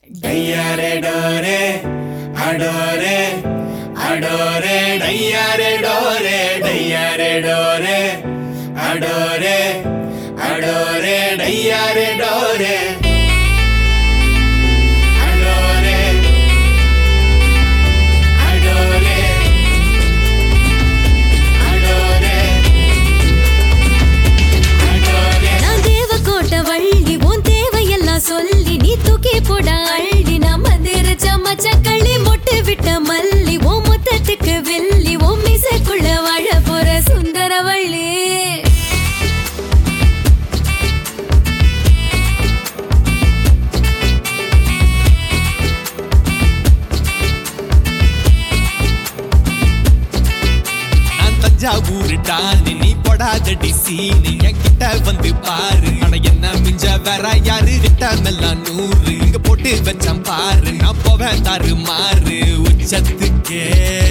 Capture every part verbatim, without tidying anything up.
Dayare dore, adore, adore, dayare dore, dayare dore, adore, adore, dayare dore. சொல்லி நீ தூக்கி போட அள்ளி நம்ம திரச்ச மச்சக்கள்ளி மொட்டு விட்ட மல்லி ஓ முத்தத்துக்கு வெள்ளி ஓ மிசைக்குள்ள வாழ போற சுந்தரவள்ளி தஞ்சாவூர் டாலி நீ போடாதடி சீனி என் கிட்ட வந்து பாரு ஆனா என்ன மிஞ்ச வேற யாரு கிட்ட நல்லா நூறு இங்க போட்டு வச்சான் பாரு நான் போவேன் தாரு மாறு உச்சத்துக்கே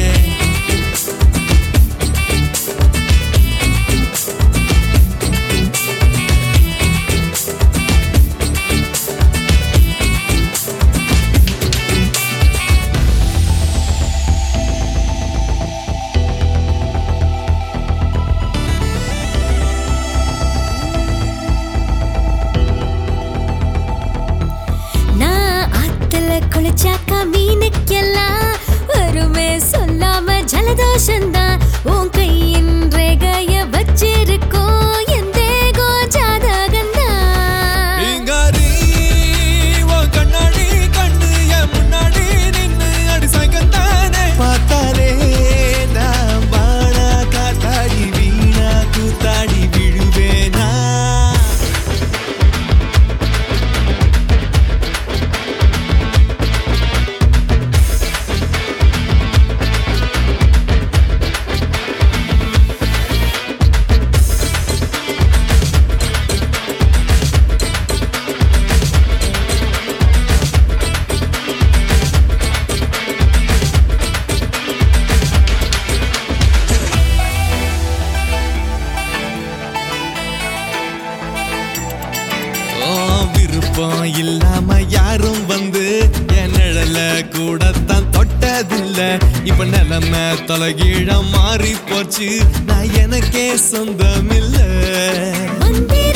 குளிச்சாக்கா மீனுக்கெல்லாம் வருமே சொல்லாம ஜலதோஷந்தான் உன் கையின் ரேகைய வச்சிருக்கோம் என் தேகோ ஜாதகந்தான் கண்ணாடி கண்ணு என் முன்னாடி நின்னு அடி சகந்தானே பார்த்தாலே நான் பானா காத்தாடி வீணா கூத்தாடி விழுவேனா விருப்பம் இல்லாம யாரும் வந்து என் நிழல கூடத்தான் தொட்டதில்ல இப்ப நிலைமை தொலைகீழ மாறி போச்சு நான் எனக்கே சொந்தமில்ல